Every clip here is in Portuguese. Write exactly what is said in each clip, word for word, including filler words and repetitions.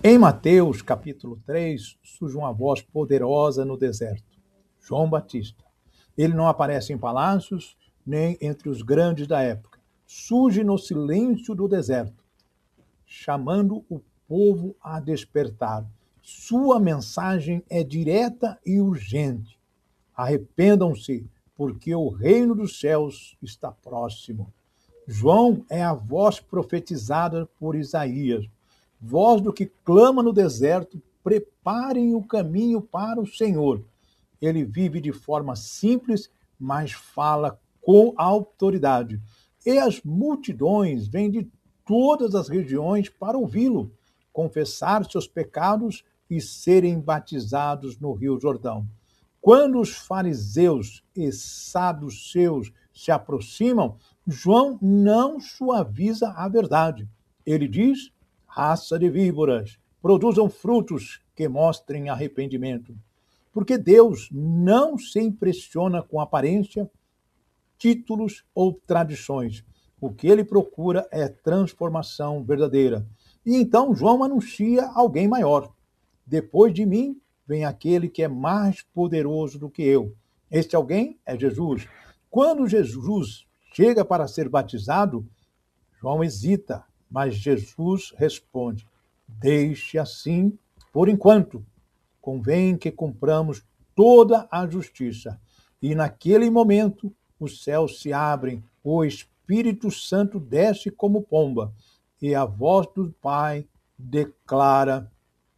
Em Mateus, capítulo três, surge uma voz poderosa no deserto. João Batista. Ele não aparece em palácios, nem entre os grandes da época. Surge no silêncio do deserto, chamando o povo a despertar. Sua mensagem é direta e urgente. Arrependam-se, porque o reino dos céus está próximo. João é a voz profetizada por Isaías, voz do que clama no deserto: preparem o caminho para o Senhor. Ele vive de forma simples, mas fala com autoridade. E as multidões vêm de todas as regiões para ouvi-lo, confessar seus pecados e serem batizados no Rio Jordão. Quando os fariseus e saduceus se aproximam, João não suaviza a verdade. Ele diz: raça de víboras, produzam frutos que mostrem arrependimento. Porque Deus não se impressiona com aparência, títulos ou tradições. O que ele procura é transformação verdadeira. E então João anuncia alguém maior. Depois de mim vem aquele que é mais poderoso do que eu. Este alguém é Jesus. Quando Jesus chega para ser batizado, João hesita, mas Jesus responde: deixe assim por enquanto. Convém que cumpramos toda a justiça. E naquele momento os céus se abrem, o Espírito Santo desce como pomba, e a voz do Pai declara: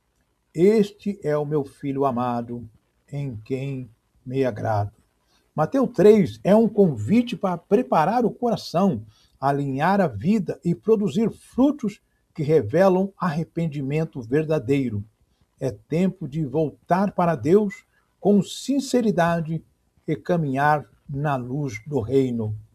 este é o meu Filho amado, em quem me agrado. Mateus três é um convite para preparar o coração, alinhar a vida e produzir frutos que revelam arrependimento verdadeiro. É tempo de voltar para Deus com sinceridade e caminhar na luz do reino.